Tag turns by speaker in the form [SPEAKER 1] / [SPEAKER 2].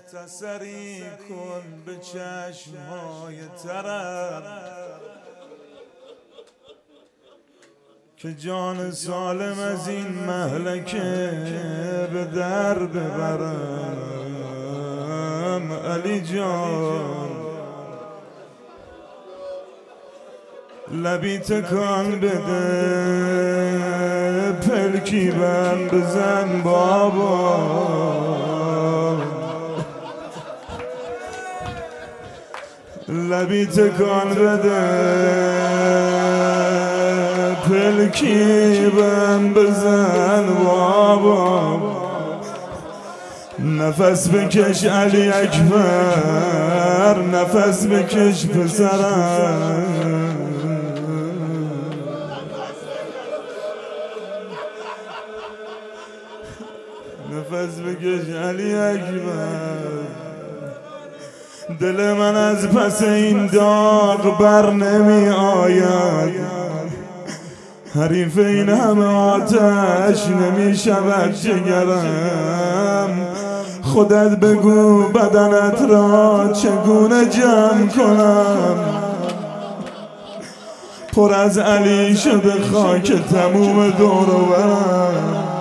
[SPEAKER 1] مختصری کن به چشمهای ترم که جان سالم از این مهلکه به در ببرم. علی جان لبی تکان بده، پلکی بند بزن بابا، لبی تکان بده، پلکی بند بزن بابا، نفس بکش علی اکبر، نفس بکش پسرم، نفس بکش علی اکبر. دل من از پس این داغ بر نمی آید، حریف این همه آتش نمی شود جگرم. خودت بگو بدنت را چگونه جمع کنم، پر از علی شده خاک تموم دور و برم.